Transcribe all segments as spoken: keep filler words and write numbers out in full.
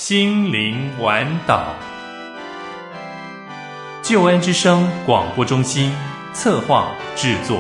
心灵玩岛。救恩之声广播中心策划制作。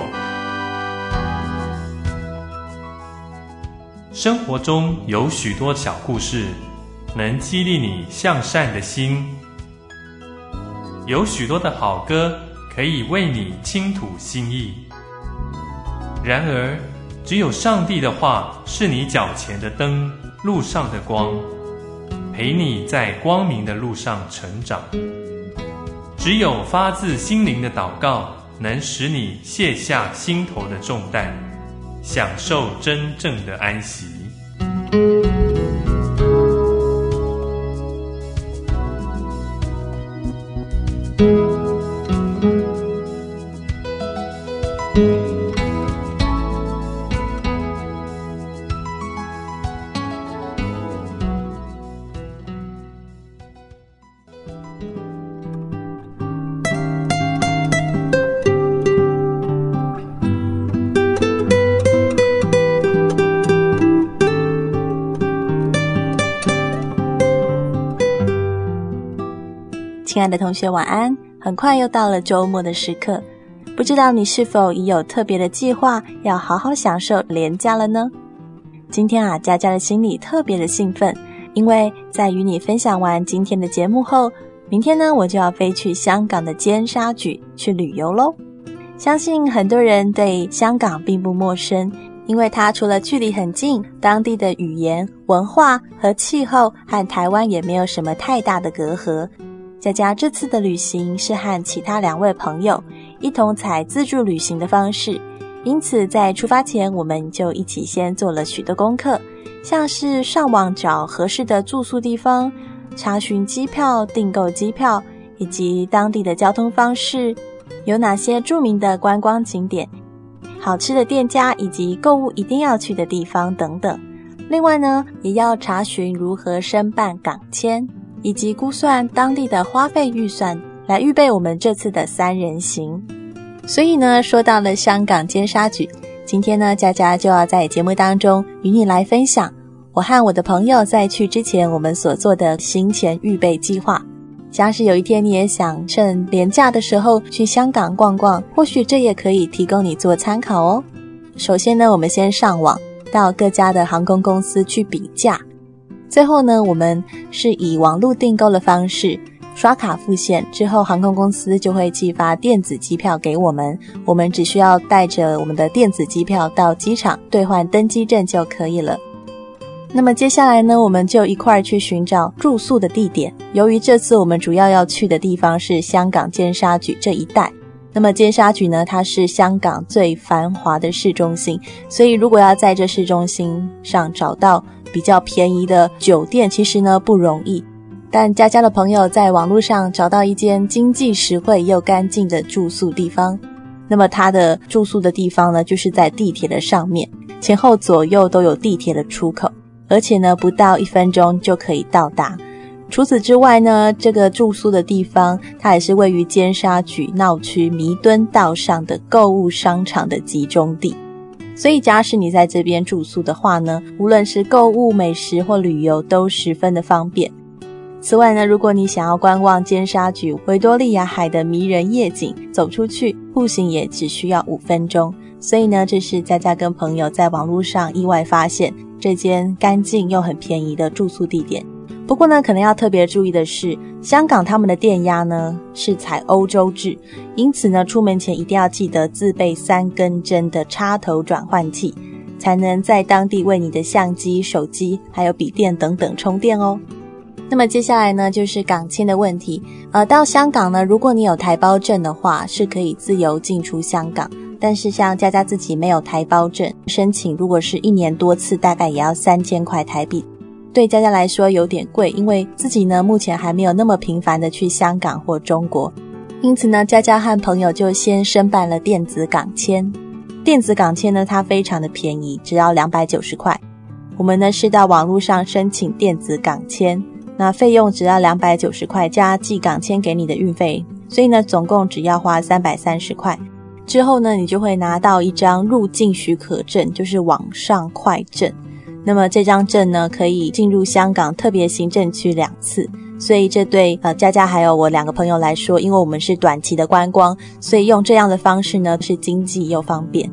生活中有许多小故事，能激励你向善的心。有许多的好歌，可以为你倾吐心意。然而，只有上帝的话是你脚前的灯，路上的光，陪你在光明的路上成长。只有发自心灵的祷告，能使你卸下心头的重担，享受真正的安息。 亲爱的同学晚安，很快又到了周末的时刻，不知道你是否已有特别的计划，要好好享受连假了呢？今天啊，佳佳的心里特别的兴奋，因为在与你分享完今天的节目后，明天呢，我就要飞去香港的尖沙咀去旅游咯。相信很多人对香港并不陌生，因为它除了距离很近，当地的语言、文化和气候和台湾也没有什么太大的隔阂。佳佳这次的旅行是和其他两位朋友一同采自助旅行的方式，因此在出发前我们就一起先做了许多功课，像是上网找合适的住宿地方，查询机票、订购机票，以及当地的交通方式，有哪些著名的观光景点，好吃的店家以及购物一定要去的地方等等。另外呢，也要查询如何申办港签，以及估算当地的花费预算，来预备我们这次的三人行。所以呢，说到了香港尖沙咀，今天呢，佳佳就要在节目当中与你来分享我和我的朋友在去之前我们所做的行前预备计划。像是有一天你也想趁连假的时候去香港逛逛，或许这也可以提供你做参考哦。首先呢，我们先上网到各家的航空公司去比价，最后呢，我们是以网络订购的方式刷卡付现，之后航空公司就会寄发电子机票给我们，我们只需要带着我们的电子机票到机场兑换登机证就可以了。那么接下来呢，我们就一块去寻找住宿的地点。由于这次我们主要要去的地方是香港尖沙咀这一带，那么尖沙咀呢，它是香港最繁华的市中心，所以如果要在这市中心上找到比较便宜的酒店，其实呢不容易。但佳佳的朋友在网络上找到一间经济实惠又干净的住宿地方，那么它的住宿的地方呢，就是在地铁的上面，前后左右都有地铁的出口，而且呢不到一分钟就可以到达。除此之外呢，这个住宿的地方它也是位于尖沙咀闹区弥敦道上的购物商场的集中地，所以假使你在这边住宿的话呢，无论是购物、美食或旅游都十分的方便。此外呢，如果你想要观望尖沙咀维多利亚海的迷人夜景，走出去步行也只需要五分钟。所以呢，这是佳佳跟朋友在网络上意外发现这间干净又很便宜的住宿地点。不过呢，可能要特别注意的是，香港他们的电压呢是采欧洲制，因此呢，出门前一定要记得自备三根针的插头转换器，才能在当地为你的相机、手机还有笔电等等充电哦。那么接下来呢，就是港签的问题。呃，到香港呢，如果你有台胞证的话，是可以自由进出香港。但是像佳佳自己没有台胞证，申请如果是一年多次，大概也要三千块台币。对佳佳来说有点贵，因为自己呢目前还没有那么频繁的去香港或中国，因此呢，佳佳和朋友就先申办了电子港签。电子港签呢，它非常的便宜，只要两百九十块。我们呢是到网络上申请电子港签，那费用只要两百九十块加寄港签给你的运费，所以呢总共只要花三百三十块。之后呢，你就会拿到一张入境许可证，就是网上快证。 那么这张证呢可以进入香港特别行政区两次，所以这对呃佳佳还有我两个朋友来说，因为我们是短期的观光，所以用这样的方式呢是经济又方便。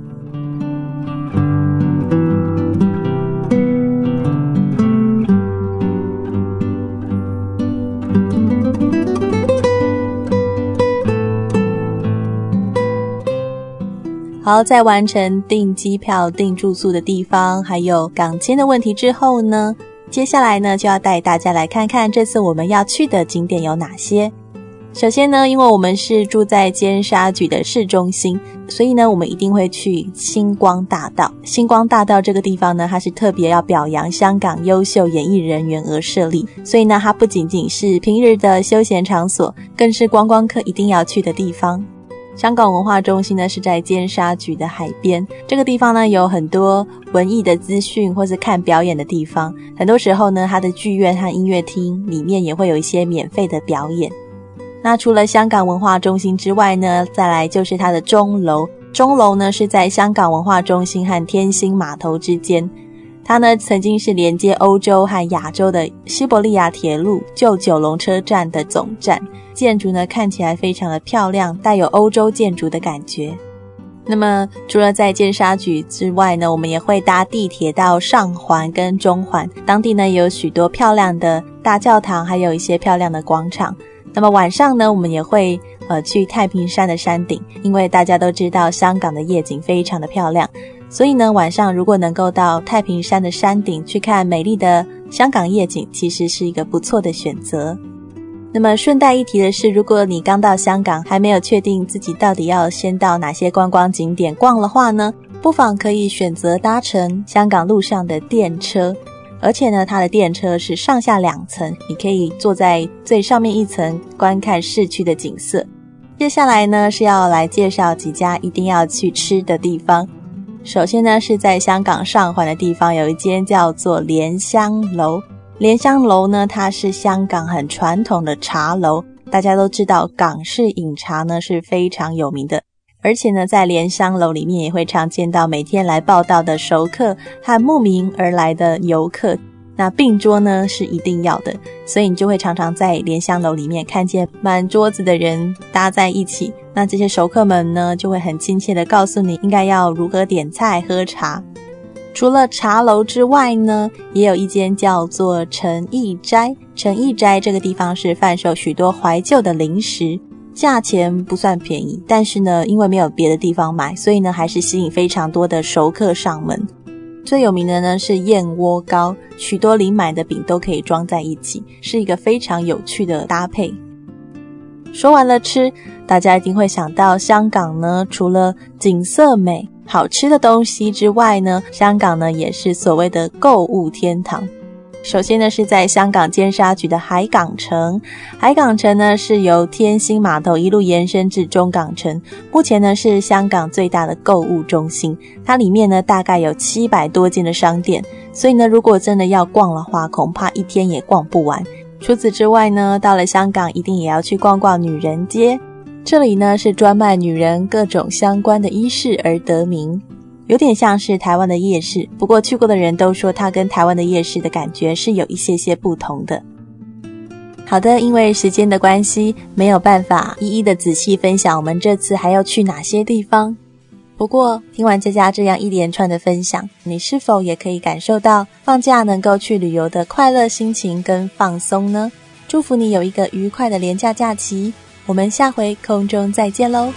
好，在完成订机票、订住宿的地方还有港签的问题之后呢，接下来呢就要带大家来看看这次我们要去的景点有哪些。首先呢，因为我们是住在尖沙咀的市中心，所以呢我们一定会去星光大道。星光大道这个地方呢，它是特别要表扬香港优秀演艺人员而设立，所以呢它不仅仅是平日的休闲场所，更是观光客一定要去的地方。香港文化中心呢是在尖沙咀的海边，这个地方呢有很多文艺的资讯或是看表演的地方，很多时候呢它的剧院和音乐厅里面也会有一些免费的表演。那除了香港文化中心之外呢，再来就是它的钟楼。钟楼呢是在香港文化中心和天星码头之间，它呢曾经是连接欧洲和亚洲的西伯利亚铁路旧九龙车站的总站，建筑呢看起来非常的漂亮，带有欧洲建筑的感觉。那么除了在尖沙咀之外呢，我们也会搭地铁到上环跟中环，当地呢也有许多漂亮的大教堂，还有一些漂亮的广场。那么晚上呢，我们也会呃去太平山的山顶，因为大家都知道香港的夜景非常的漂亮，所以呢晚上如果能够到太平山的山顶去看美丽的香港夜景，其实是一个不错的选择。那么顺带一提的是，如果你刚到香港还没有确定自己到底要先到哪些观光景点逛的话呢，不妨可以选择搭乘香港路上的电车，而且呢它的电车是上下两层，你可以坐在最上面一层观看市区的景色。接下来呢是要来介绍几家一定要去吃的地方。首先呢是在香港上环的地方有一间叫做莲香楼。莲香楼呢它是香港很传统的茶楼，大家都知道港式饮茶呢是非常有名的，而且呢在莲香楼里面也会常见到每天来报到的熟客和慕名而来的游客，那并桌呢是一定要的，所以你就会常常在莲香楼里面看见满桌子的人搭在一起，那这些熟客们呢就会很亲切的告诉你应该要如何点菜喝茶。除了茶楼之外呢，也有一间叫做诚意斋。诚意斋这个地方是贩售许多怀旧的零食，价钱不算便宜，但是呢因为没有别的地方买，所以呢还是吸引非常多的熟客上门。最有名的呢是燕窝糕，许多零买的饼都可以装在一起，是一个非常有趣的搭配。说完了吃，大家一定会想到香港呢除了景色美好吃的东西之外呢，香港呢也是所谓的购物天堂。首先呢是在香港尖沙咀的海港城，海港城呢是由天星码头一路延伸至中港城，目前呢是香港最大的购物中心，它里面呢大概有七百多间的商店，所以呢如果真的要逛的话，恐怕一天也逛不完。除此之外呢，到了香港一定也要去逛逛女人街，这里呢是专卖女人各种相关的衣饰而得名，有点像是台湾的夜市，不过去过的人都说它跟台湾的夜市的感觉是有一些些不同的。好的，因为时间的关系，没有办法一一的仔细分享我们这次还要去哪些地方。不过听完佳佳这样一连串的分享，你是否也可以感受到放假能够去旅游的快乐心情跟放松呢？祝福你有一个愉快的连假假期，我们下回空中再见咯。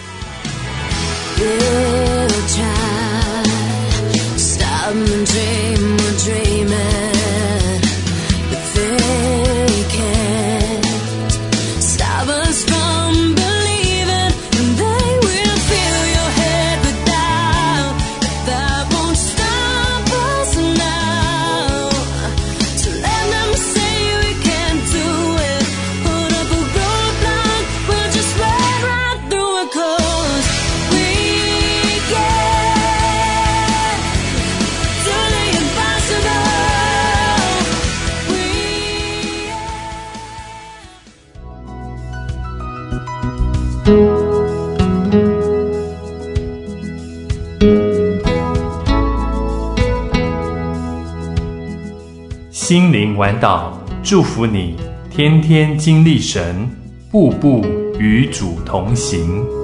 心灵玩岛祝福你天天经历神，步步与主同行。